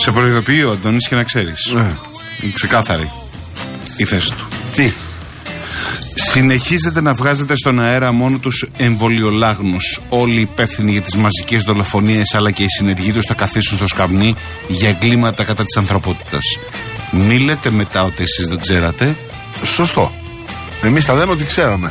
Σε προειδοποιεί ο Αντώνης και να ξέρεις. Είναι ξεκάθαρη η θέση του. Τι? Συνεχίζετε να βγάζετε στον αέρα μόνο τους εμβολιολάγνους. Όλοι οι υπεύθυνοι για τις μαζικές δολοφονίες αλλά και οι συνεργοί τους θα καθίσουν στο σκαμνί για εγκλήματα κατά της ανθρωπότητας. Μη λέτε μετά ότι εσείς δεν ξέρατε. Σωστό. Εμείς θα λέμε ότι ξέραμε.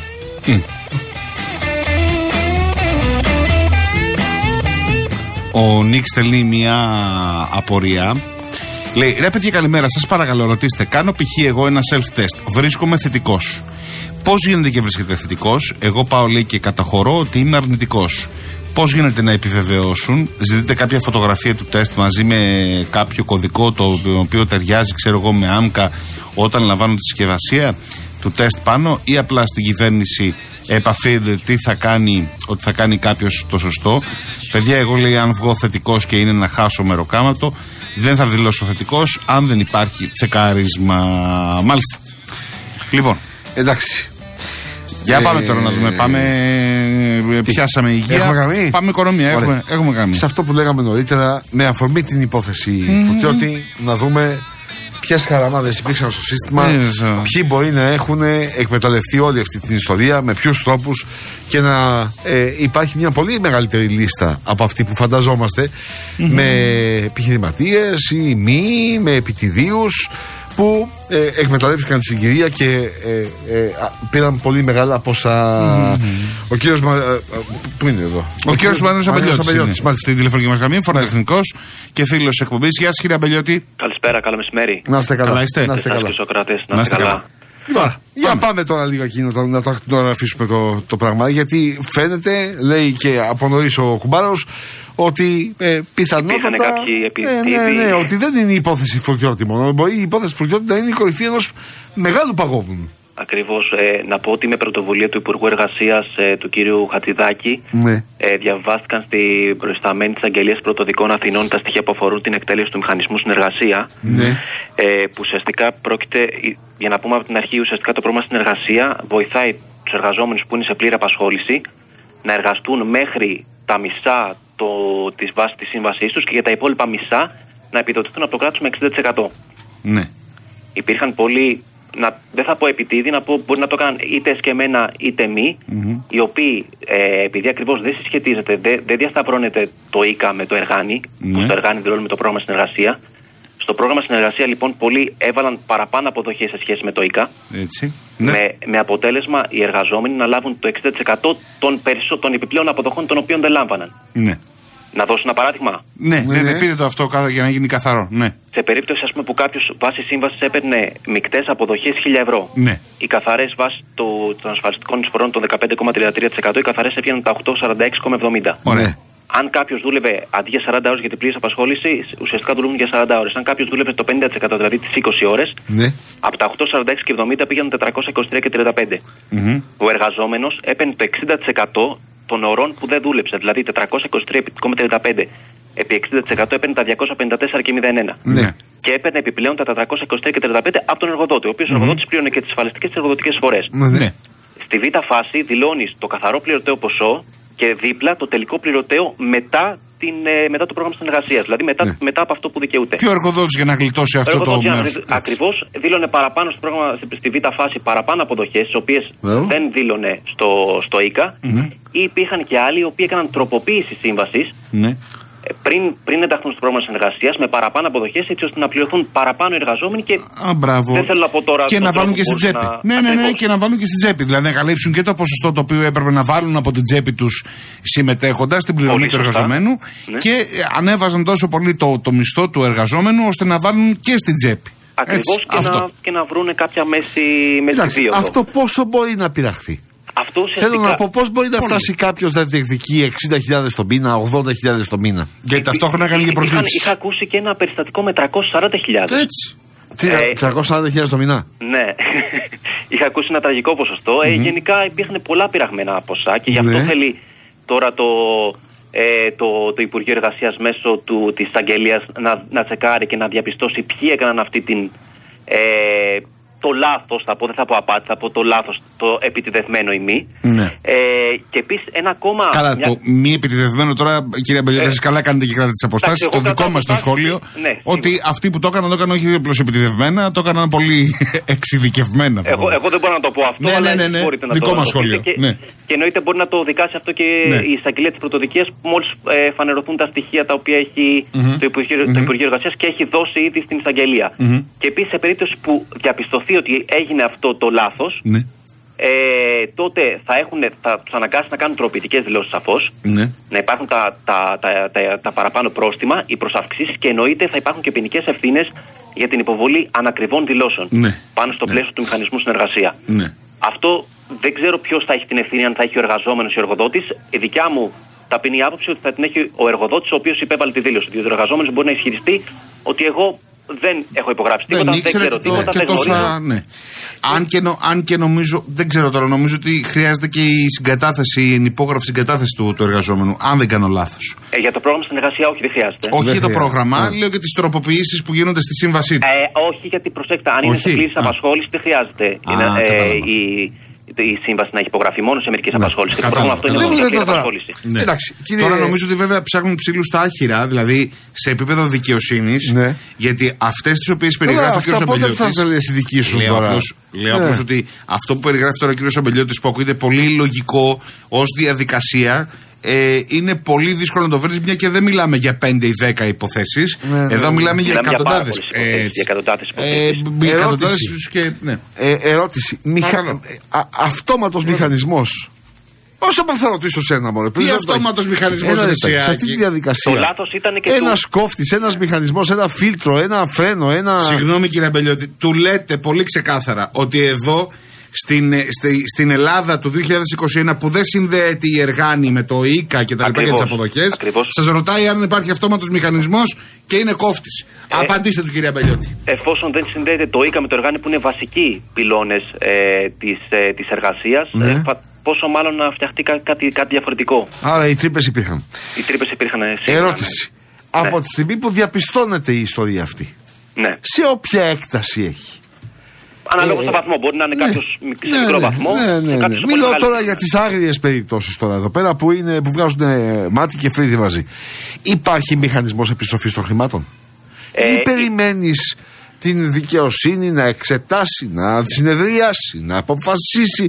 Ο Νίξ στέλνει μια απορία. Λέει, ρε παιδιά, καλημέρα, σας παρακαλώ ρωτήστε, κάνω π.χ. εγώ ένα self-test, βρίσκομαι θετικός. Πώς γίνεται και βρίσκεται θετικός? Εγώ πάω, λέει, και καταχωρώ ότι είμαι αρνητικός. Πώς γίνεται να επιβεβαιώσουν? Ζητείτε κάποια φωτογραφία του τεστ μαζί με κάποιο κωδικό το οποίο ταιριάζει, ξέρω εγώ, με άμκα όταν λαμβάνουν τη συσκευασία του τεστ πάνω, ή απλά στην κυβέρνηση επαφείτε τι θα κάνει, ότι θα κάνει κάποιος το σωστό? Παιδιά, εγώ, λέει, αν βγω θετικός και είναι να χάσω μεροκάματο, δεν θα δηλώσω θετικός αν δεν υπάρχει τσεκάρισμα. Μάλιστα. Λοιπόν, εντάξει. Για πάμε τώρα να δούμε. Πιάσαμε υγεία. Έχουμε γραμμή. Πάμε οικονομία. Έχουμε γραμμή. Σε αυτό που λέγαμε νωρίτερα, με αφορμή την υπόθεση Φωτιώτη, να δούμε ποιες χαραμάδες υπήρξαν στο σύστημα, ποιοι μπορεί να έχουν εκμεταλλευτεί όλη αυτή την ιστορία, με ποιους τρόπους, και να υπάρχει μια πολύ μεγαλύτερη λίστα από αυτή που φανταζόμαστε, με επιχειρηματίες ή μη, με επιτιδίους που εκμεταλλεύτηκαν τη συγκυρία και πήραν πολύ μεγάλα ποσά. Ο κύριος πού είναι εδώ? Ο κύριος Μανώλης Αμπελιώτης. Μάλιστα, στην τηλεφωνική μας γραμμή, φοροατεχνικός και φίλος εκπομπής. Γεια σας, κύριε Αμπελιώτη. Καλησπέρα, καλό μεσημέρι. Να είστε καλά. Να είστε καλά. Να είστε καλά. Για πάμε τώρα λίγο εκείνο να το αφήσουμε το πράγμα, γιατί φαίνεται, λέει και από νωρίς ο Κουμπάρος, ότι πιθανότατα ότι δεν είναι η υπόθεση Φωτιώτη μόνο. Μπορεί η υπόθεση Φωτιώτη να είναι η κορυφή ενός μεγάλου παγόβουνου. Ακριβώς. Να πω ότι με πρωτοβουλία του Υπουργού Εργασίας του κύριου Χατζηδάκη διαβάστηκαν στην προϊσταμένη της Αγγελίας Πρωτοδικών Αθηνών τα στοιχεία που αφορούν την εκτέλεση του μηχανισμού συνεργασία. Που ουσιαστικά πρόκειται, για να πούμε από την αρχή, ουσιαστικά το πρόγραμμα συνεργασία βοηθάει τους εργαζόμενους που είναι σε πλήρη απασχόληση να εργαστούν μέχρι τα μισά της βάσης της σύμβασής τους και για τα υπόλοιπα μισά να επιδοτηθούν από το κράτος με 60%. Ναι. Υπήρχαν πολλοί, δεν θα πω επιτίδη, να πω μπορεί να το έκαναν είτε εσκεμμένα είτε μη, οι οποίοι επειδή ακριβώς δεν συσχετίζεται, δεν διασταυρώνεται το ΙΚΑ με το Εργάνι, που στο Εργάνι δηλώνει με το πρόγραμμα συνεργασία. Στο πρόγραμμα συνεργασία λοιπόν πολλοί έβαλαν παραπάνω αποδοχές σε σχέση με το ΙΚΑ. Έτσι. Με αποτέλεσμα οι εργαζόμενοι να λάβουν το 60% των επιπλέον αποδοχών των οποίων δεν λάμβαναν. Ναι. Να δώσω ένα παράδειγμα. Ναι, πείτε το αυτό για να γίνει καθαρό. Ναι. Σε περίπτωση, ας πούμε, που κάποιος βάσει σύμβασης έπαιρνε μεικτές αποδοχές 1.000 ευρώ, οι καθαρές βάσει των ασφαλιστικών εισφορών των 15,33%, οι καθαρές έβγαιναν τα 846,70. Ωραία. Αν κάποιος δούλευε αντί για 40 ώρες για την πλήρης απασχόληση, ουσιαστικά δουλεύουν για 40 ώρες. Αν κάποιος δούλευε το 50%, δηλαδή τις 20 ώρες, από τα 846,70 πήγαιναν 423,35. Ο εργαζόμενος έπαιρνε το 60% των ωρών που δεν δούλεψε, δηλαδή 423,35 επί 60% έπαιρνε τα 254,01. Και έπαιρνε επιπλέον τα 423,35 από τον εργοδότη, ο οποίος εργοδότης πλήρωνε και τις ασφαλιστικές και τις εργοδοτικές φορές. Στη β' φάση δηλώνεις το καθαρό πληρωτέο ποσό και δίπλα το τελικό πληρωτέο μετά το πρόγραμμα συνεργασίας. Δηλαδή μετά από αυτό που δικαιούται. Και ο εργοδότης για να γλιτώσει αυτό το μέρος. Ακριβώς, δήλωνε παραπάνω στο πρόγραμμα, στη β' φάση παραπάνω αποδοχές, τις οποίες δεν δήλωνε στο ΙΚΑ. Ή υπήρχαν και άλλοι οι οποίοι έκαναν τροποποίηση σύμβασης. Πριν ενταχθούν στο πρόγραμμα συνεργασίας με παραπάνω αποδοχές, έτσι ώστε να πληρωθούν παραπάνω εργαζόμενοι και. Δεν θέλω να πω τώρα. Και να βάλουν και στην τσέπη. Ναι, και να βάλουν και στην τσέπη. Δηλαδή να καλύψουν και το ποσοστό το οποίο έπρεπε να βάλουν από την τσέπη τους συμμετέχοντας στην πληρωμή του εργαζομένου. Και ανέβαζαν τόσο πολύ το μισθό του εργαζόμενου ώστε να βάλουν και στην τσέπη. Ακριβώς, και να βρουν κάποια μέση βίωδο. Αυτό πόσο μπορεί να πειραχθεί? Θέλω να πω πώς μπορεί να φτάσει κάποιος να διεκδικεί 60.000 το μήνα, 80.000 το μήνα. Γιατί ταυτόχρονα κάνει και προσλήψεις. Είχα ακούσει και ένα περιστατικό με 340.000. Έτσι. 340.000 το μήνα. Ναι. Είχα ακούσει ένα τραγικό ποσοστό. Γενικά υπήρχαν πολλά πειραγμένα ποσά και γι' αυτό θέλει τώρα το Υπουργείο Εργασίας μέσω της Αγγελίας να τσεκάρει και να διαπιστώσει ποιοι έκαναν αυτή την. Το λάθος, δεν θα πω απάτη, θα πω το λάθος, το επιτιδευμένο ή μη. Και επίσης ένα ακόμα. Καλά, το μη επιτιδευμένο τώρα, κυρία Μπελιώτη, εσείς καλά κάνετε και κρατάτε τις αποστάσεις. Το δικό μας το σχόλιο, ότι αυτοί που το έκαναν, το έκαναν όχι απλώς επιτιδευμένα, το έκαναν πολύ εξειδικευμένα. Εγώ δεν μπορώ να το πω αυτό, αλλά μπορείτε να δικό το μας σχόλιο. Και εννοείται μπορεί να το δικάσει αυτό και η εισαγγελία της πρωτοδικίας, μόλις φανερωθούν τα στοιχεία τα οποία έχει το Υπουργείο Εργασίας και έχει δώσει ήδη στην εισαγγελία. Και επίσης, σε περίπτωση που διαπιστωθεί ότι έγινε αυτό το λάθος. Τότε θα τους αναγκάσει να κάνουν τροποποιητικές δηλώσεις σαφώς, να υπάρχουν τα παραπάνω πρόστιμα, οι προσαυξήσεις και εννοείται θα υπάρχουν και ποινικές ευθύνες για την υποβολή ανακριβών δηλώσεων πάνω στο πλαίσιο του μηχανισμού συνεργασία. Αυτό δεν ξέρω ποιος θα έχει την ευθύνη, αν θα έχει ο εργαζόμενος ή ο εργοδότης. Η δικιά μου ταπεινή άποψη ότι θα την έχει ο εργοδότης ο οποίος υπέβαλε τη δήλωση. Διότι ο εργαζόμενος μπορεί να ισχυριστεί ότι εγώ δεν έχω υπογράψει τίποτα, δεν ξέρω τίποτα, δεν γνωρίζω. Αν και νομίζω, δεν ξέρω τώρα, νομίζω ότι χρειάζεται και η συγκατάθεση, η ενυπόγραφη συγκατάθεση του εργαζόμενου, αν δεν κάνω λάθος. Για το πρόγραμμα στην εργασία όχι, δεν χρειάζεται. Όχι για το πρόγραμμα, λέω και τις τροποποιήσεις που γίνονται στη σύμβασή του. Όχι, γιατί προσέξτε, αν είναι σε πλήρης απασχόληση δεν χρειάζεται η σύμβαση να έχει υπογραφεί μόνο σε μερικές απασχόλησεις. Το πρόγραμμα αυτό είναι μόνο σε πλήρης απασχόληση. Τώρα νομίζω ότι βέβαια ψάχνουν ψήλους στα άχυρα, δηλαδή σε επίπεδο δικαιοσύνης, γιατί αυτές τις οποίες περιγράφει ο κ. Σαμπελιώτης. Λέω απλώς ότι αυτό που περιγράφει τώρα ο κ. Σαμπελιώτης, που ακούγεται πολύ λογικό ως διαδικασία, είναι πολύ δύσκολο να το βρεις, μια και δεν μιλάμε για 5 ή 10 υποθέσεις. Εδώ μιλάμε για εκατοντάδες υποθέσεις. Ερώτηση. Αυτόματος μηχανισμός. Όσο θα ρωτήσω σένα, μωρέ. Τι αυτόματος μηχανισμός σε αυτή τη διαδικασία. Το λάθος ήταν και ένας κόφτης, ένας μηχανισμός, ένα φίλτρο, ένα φρένο, ένα. Συγγνώμη κύριε Μπελιώτη, του λέτε πολύ ξεκάθαρα ότι εδώ στην Ελλάδα του 2021 που δεν συνδέεται η Εργάνη με το ΙΚΑ και τα λοιπά και τις αποδοχές, σας ρωτάει αν υπάρχει αυτόματος μηχανισμός και είναι κόφτης. Απαντήστε του κυρία Μπελιώτη. Εφόσον δεν συνδέεται το ΙΚΑ με το Εργάνη που είναι βασικοί πυλώνες της εργασίας, πόσο μάλλον να φτιαχτεί κάτι διαφορετικό. Άρα οι τρύπες υπήρχαν. Οι τρύπες υπήρχαν. Ερώτηση. Από τη στιγμή που διαπιστώνεται η ιστορία αυτή, σε όποια έκταση έχει. Ανάλογα στο βαθμό. Μπορεί να είναι κάποιος σε μικρό βαθμό. Μιλώ τώρα για τις άγριες περιπτώσεις τώρα εδώ πέρα που βγάζουν μάτι και φρύδι μαζί. Υπάρχει μηχανισμός επιστροφής των χρημάτων? Ή περιμένεις την δικαιοσύνη να εξετάσει, να συνεδριάσει, να αποφασίσει,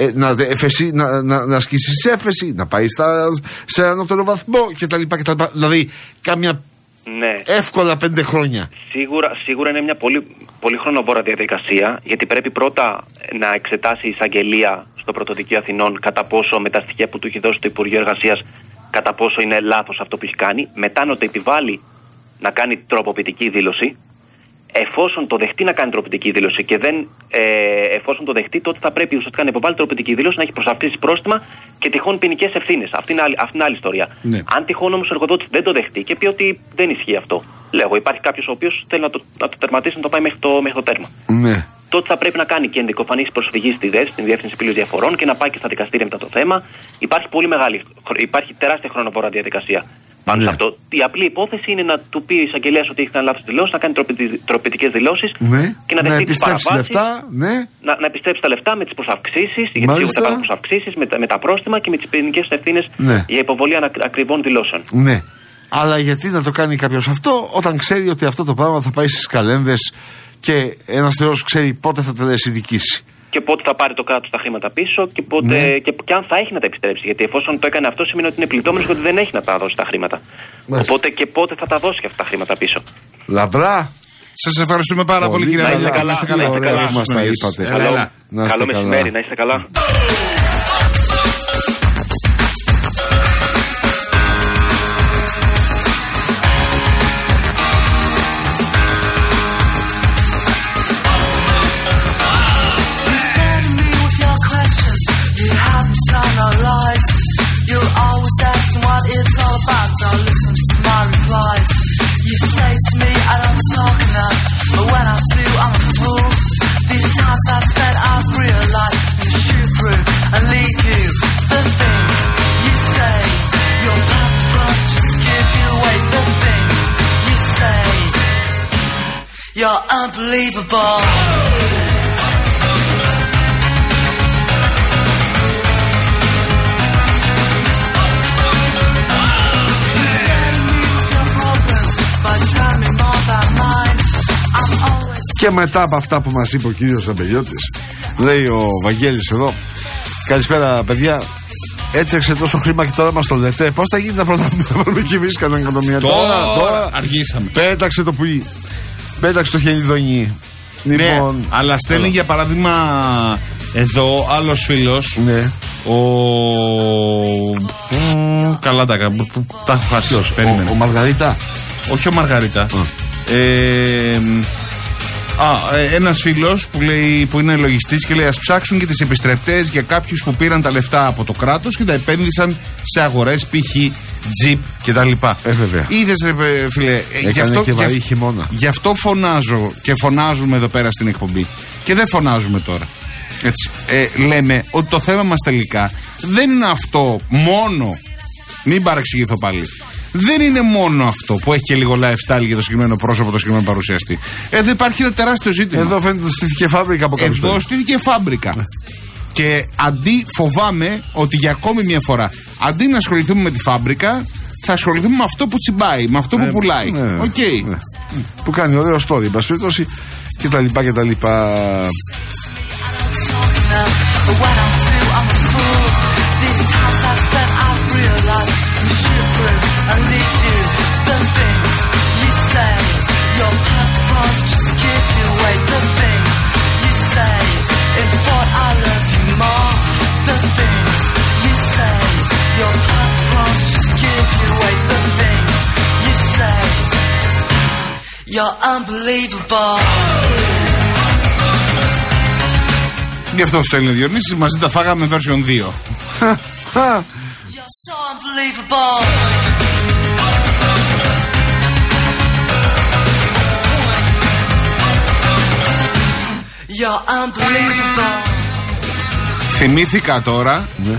να ασκήσει έφεση, να πάει σε ανώτερο βαθμό κτλ. Δηλαδή κάμια εύκολα 5 χρόνια. Σίγουρα είναι μια πολύ χρονοβόρα διαδικασία, γιατί πρέπει πρώτα να εξετάσει η εισαγγελία στο Πρωτοδικείο Αθηνών κατά πόσο με τα στοιχεία που του έχει δώσει το Υπουργείο Εργασίας, κατά πόσο είναι λάθος αυτό που έχει κάνει, μετά να το επιβάλλει να κάνει τροποποιητική δήλωση. Εφόσον το δεχτεί να κάνει τροποποιητική δήλωση και εφόσον το δεχτεί, τότε θα πρέπει ουσιαστικά να υποβάλει τροποποιητική δήλωση, να έχει προσαρτήσει πρόστιμα και τυχόν ποινικές ευθύνες. Αυτή είναι άλλη ιστορία. Αν τυχόν όμως ο εργοδότης δεν το δεχτεί και πει ότι δεν ισχύει αυτό, λέγω, υπάρχει κάποιος ο οποίος θέλει να το τερματίσει, να το πάει μέχρι το τέρμα. Τότε θα πρέπει να κάνει και ενδικοφανής προσφυγή στη ΔΕΣ, στην Διεύθυνση Επίλυσης Διαφορών, και να πάει και στα δικαστήρια μετά το θέμα. Υπάρχει τεράστια χρονοβόρα διαδικασία πάνω σε αυτό. Η απλή υπόθεση είναι να του πει ο εισαγγελέας ότι έχει κάνει λάθος δηλώσεις, να κάνει τροποποιητικές δηλώσεις και να δεχτεί τις παραβάσεις. Να επιστρέψει τα λεφτά με τις προσαυξήσεις, γιατί σίγουρα θα υπάρχουν προσαυξήσεις, με τα πρόστιμα και με τις ποινικές ευθύνες για υποβολή ακριβών δηλώσεων. Ναι. Αλλά γιατί να το κάνει κάποιος αυτό όταν ξέρει ότι αυτό το πράγμα θα πάει στις καλένδες και ένας Θεός ξέρει πότε θα τελεσυνδικήσει. Και πότε θα πάρει το κράτος τα χρήματα πίσω και αν θα έχει να τα επιστρέψει. Γιατί εφόσον το έκανε αυτό, σημαίνει ότι είναι πληττόμενος και ότι δεν έχει να τα δώσει τα χρήματα. Οπότε και πότε θα τα δώσει και αυτά τα χρήματα πίσω. Λαμπρά. Σας ευχαριστούμε πάρα πολύ, κύριε Ραλιά. Να είστε καλά. Καλό μεσημέρι, να είστε καλά. You're unbelievable. Και μετά από αυτά που μας είπε ο κύριος Αμπελιώτης, λέει ο Βαγγέλης εδώ, καλησπέρα παιδιά, έτρεξε τόσο χρήμα και τώρα μας το λέτε. Πώς θα γίνει τα πρώτα να βάλουμε κι εμείς κανένα εκατομμύρια? Τώρα αργήσαμε. Πέταξε το πουλί, πέταξε το χελιδονί. Ναι, Λοιπόν, αλλά στέλνει για παράδειγμα εδώ άλλος φίλος. Ναι. Καλά τα έχω χάσει. Περίμενε. Ο Μαργαρίτα. Όχι ο Μαργαρίτα. Ένας φίλος που είναι λογιστής και λέει: ας ψάξουν και τις επιστρεπτές για κάποιους που πήραν τα λεφτά από το κράτος και τα επένδυσαν σε αγορές, π.χ. τζιπ κτλ. Βέβαια. Είδες ρε φίλε, γι' αυτό φωνάζω και φωνάζουμε εδώ πέρα στην εκπομπή. Και δεν φωνάζουμε τώρα. Έτσι. Λέμε ότι το θέμα μας τελικά δεν είναι αυτό μόνο. Μην παρεξηγηθώ πάλι. Δεν είναι μόνο αυτό που έχει και λίγο lifestyle για το συγκεκριμένο πρόσωπο, το συγκεκριμένο παρουσιαστή. Εδώ υπάρχει ένα τεράστιο ζήτημα. Εδώ φαίνεται ότι στήθηκε φάμπρικα από κάποιους. Εδώ στήθηκε φάμπρικα. Και αντί, φοβάμαι ότι για ακόμη μια φορά, αντί να ασχοληθούμε με τη φάμπρικα, θα ασχοληθούμε με αυτό που τσιμπάει, με αυτό που πουλάει. Okay. Που κάνει ωραίο story, εν πάση περιπτώσει, κτλ. You're unbelievable. Γι' αυτό στέλνει ο Διονύσης, μαζί τα φάγαμε version 2. You're so unbelievable. You're unbelievable. Θυμήθηκα τώρα, ναι,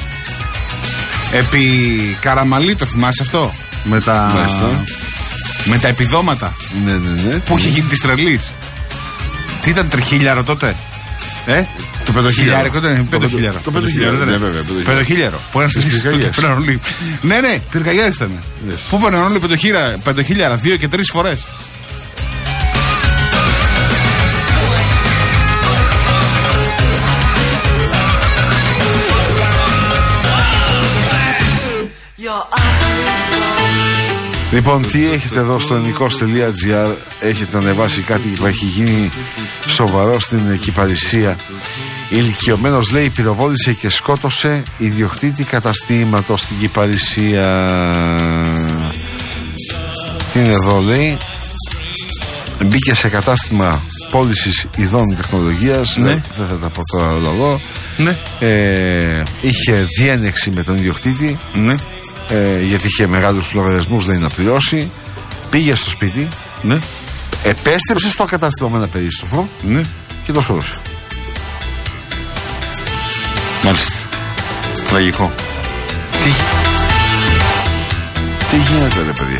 επί Καραμαλή, το θυμάσαι αυτό? Με τα επιδόματα. Ναι. Που είχε γίνει της τρελής. Τι ήταν, τριχίλιαρο τότε? Το πεντοχίλιαρο ήταν. Το πεντοχίλιαρο. Πεντοχίλιαρο. Που ένας πήραν. Ναι, πυρκαγιάρες ήταν. Πού πήραν όλοι πεντοχίλιαρα 2 και 3 φορές. Λοιπόν, τι έχετε εδώ στο ενικός.gr? Έχετε ανεβάσει κάτι που έχει γίνει σοβαρό στην Κυπαρισία. Ηλικιωμένος, λέει, πυροβόλησε και σκότωσε ιδιοκτήτη καταστήματος στην Κυπαρισία. Τι είναι εδώ, λέει? Μπήκε σε κατάστημα πώλησης ειδών τεχνολογίας. Ναι. Δεν θα τα πω τώρα όλα εδώ. Ναι. Είχε διένεξη με τον ιδιοκτήτη. Ναι. Γιατί είχε μεγάλους λογαριασμούς, λέει, να πληρώσει. Πήγε στο σπίτι. Ναι. Επέστρεψε στο κατάστημα με ένα περίστροφο. Ναι. Και το σώσε. Μάλιστα. Τραγικό. Τι γίνεται, ρε παιδιά?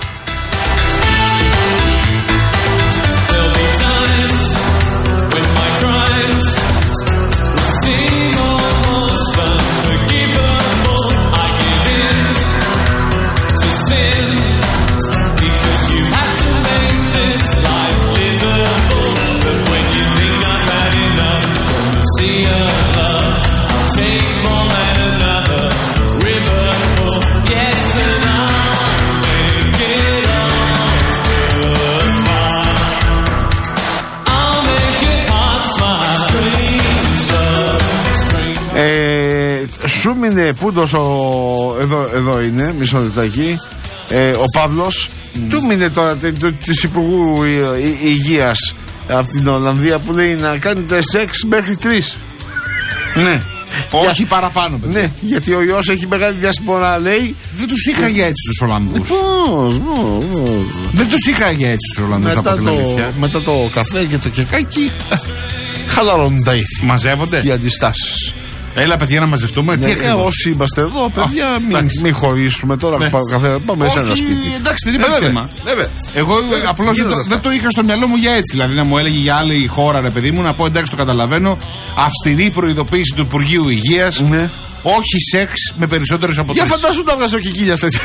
Σου μείνε πούντος εδώ είναι, μισό λεπτάκι, ο Παύλος. Του μείνε τώρα της Υπουργού Υγείας από την Ολλανδία που λέει να κάνετε σεξ μέχρι 3. Ναι. Όχι παραπάνω, παιδιά. Ναι, γιατί ο ιός έχει μεγάλη διασπορά, λέει. Δεν τους είχα για έτσι τους Ολλανδούς. Δεν τους είχα για έτσι τους Ολλανδούς, από την αλήθεια. Μετά το καφέ και το κεκάκι χαλαρώνουν τα ήθη. Μαζεύονται οι αντιστάσεις. Έλα, παιδιά, να μαζευτούμε. Ναι, όσοι είμαστε εδώ, παιδιά, μην χωρίσουμε τώρα. Ναι. Πάμε σε ένα σπίτι. Εντάξει, δεν υπάρχει θέμα. Εγώ απλώς δεν το είχα στο μυαλό μου για έτσι. Δηλαδή να μου έλεγε για άλλη χώρα, ρε παιδί μου, να πω εντάξει, το καταλαβαίνω. Αυστηρή προειδοποίηση του Υπουργείου Υγείας Όχι σεξ με περισσότερους από 3. Για φαντάσου να βγάζω κικίλια τέτοια.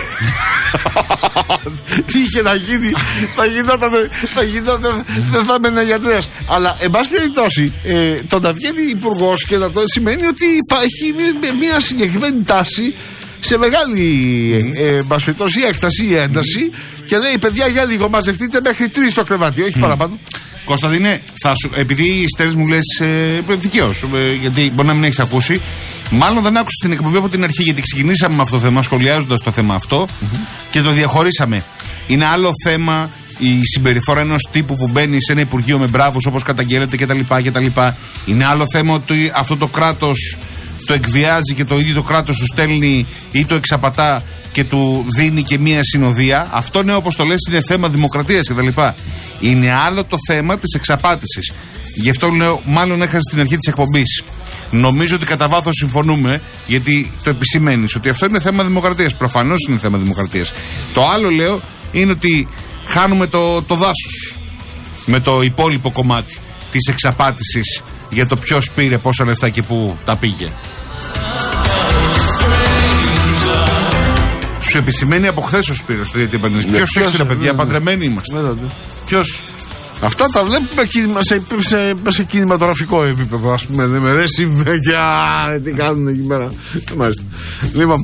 Τι είχε να γίνει, θα γινόταν, δεν θα έμενε γιατρέας. Αλλά εν πάση περιπτώσει, το να βγαίνει υπουργός και να το σημαίνει ότι υπάρχει μια συγκεκριμένη τάση σε μεγάλη έκταση ή ένταση και λέει παιδιά για λίγο μαζευτείτε μέχρι 3 στο κρεβάτι, όχι παραπάνω. Κωνσταντίνε, επειδή στέλνεις μου λες δικαίως, γιατί μπορεί να μην έχεις ακούσει, μάλλον δεν άκουσες την εκπομπή από την αρχή, γιατί ξεκινήσαμε με αυτό το θέμα, σχολιάζοντας το θέμα αυτό και το διαχωρίσαμε. Είναι άλλο θέμα η συμπεριφορά ενός τύπου που μπαίνει σε ένα υπουργείο με μπράβους όπως καταγγέλλεται κτλ. Είναι άλλο θέμα ότι αυτό το κράτος το εκβιάζει και το ίδιο το κράτος του στέλνει ή το εξαπατά και του δίνει και μία συνοδεία. Αυτό ναι, όπως το λες, είναι θέμα δημοκρατίας κτλ. Είναι άλλο το θέμα της εξαπάτησης. Γι' αυτό λέω, μάλλον έχασε στην αρχή της εκπομπής. Νομίζω ότι κατά βάθος συμφωνούμε, γιατί το επισημαίνεις ότι αυτό είναι θέμα δημοκρατίας. Προφανώς είναι θέμα δημοκρατίας. Το άλλο λέω είναι ότι χάνουμε το δάσος με το υπόλοιπο κομμάτι της εξαπάτησης για το ποιος πήρε πόσα λεφτά και πού τα πήγε. Τους επισημαίνει από χθες ο Σπύρος στο διατύπανες. Ποιος έξερε παιδιά, παντρεμένοι είμαστε. Ποιος? Αυτά τα βλέπουμε σε κινηματογραφικό επίπεδο, ας πούμε. Με ρε συμβέκια, τι κάνουν εκεί πέρα. Μάλιστα. Λοιπόν,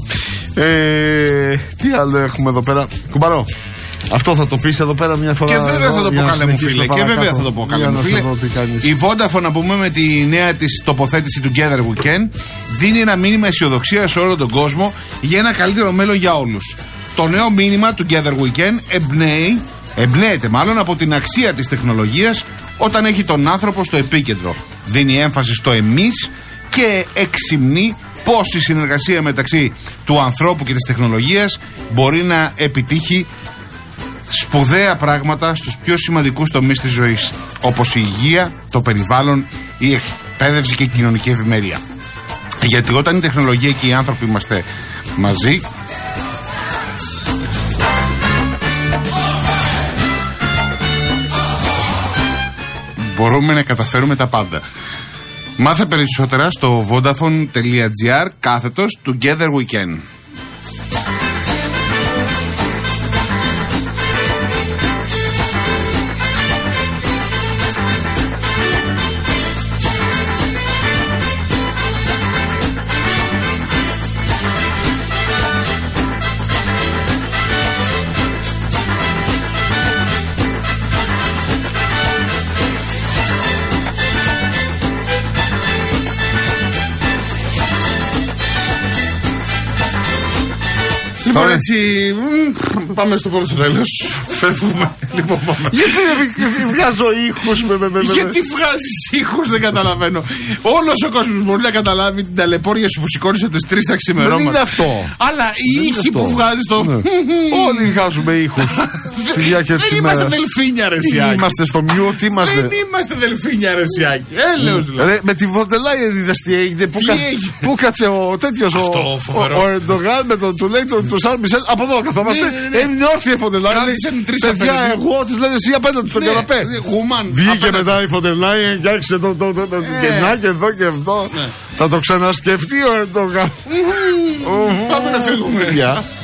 τι άλλο έχουμε εδώ πέρα. Κουμπαρό, αυτό θα το πεις εδώ πέρα μια φορά. Και βέβαια θα το πω, καλέ μου φίλε. Και βέβαια θα το πω, καλέ μου φίλε. Η Vodafone, να πούμε, με τη νέα της τοποθέτηση του Together Weekend, δίνει ένα μήνυμα αισιοδοξία σε όλο τον κόσμο για ένα καλύτερο μέλλον για όλους. Το νέο μήνυμα του Together Weekend εμπνέεται μάλλον από την αξία της τεχνολογίας όταν έχει τον άνθρωπο στο επίκεντρο. Δίνει έμφαση στο εμείς και εξυμνεί πώς η συνεργασία μεταξύ του ανθρώπου και της τεχνολογίας μπορεί να επιτύχει σπουδαία πράγματα στους πιο σημαντικούς τομείς της ζωής, όπως η υγεία, το περιβάλλον, η εκπαίδευση και η κοινωνική ευημερία. Γιατί όταν η τεχνολογία και οι άνθρωποι είμαστε μαζί, μπορούμε να καταφέρουμε τα πάντα. Μάθε περισσότερα στο vodafone.gr/Together Weekend. Λοιπόν, έτσι, πάμε στο πρώτο τέλος. Φεύγουμε. Λοιπόν, πάμε. Γιατί δεν βγάζω ήχους Γιατί βγάζεις ήχους, δεν καταλαβαίνω. Όλος ο κόσμος μπορεί να καταλάβει την ταλαιπώρια σου που σηκώνεις από τις 3 τα ξημερώματα. Δεν είναι αυτό. Αλλά οι ήχοι που βγάζεις το. Όλοι βγάζουμε ήχους στη διάρκεια της ημέρας. Δεν είμαστε δελφίνια, ρε Σιάκη. Είμαστε στο μιούτ, είμαστε. Δεν είμαστε δελφίνια, ρε Σιάκη. Έλεος δηλαδή. Με τη Βοντελάι είδες τι έγινε. Πού κάτσε ο τέτοιος ο Ερντογάν με τον του λέει του Σαν Μισελ. Από εδώ καθόμαστε. Έμεινε όρθια η Φοντελάι. Παιδιά, εγώ τη λένε εσύ απέναντι στον καναπέ. Βγήκε μετά η Φοντελάι, φτιάξε το κενάκι εδώ και αυτό. Θα το ξανασκεφτεί ο Ερντογάν. Πάμε να φύγουμε.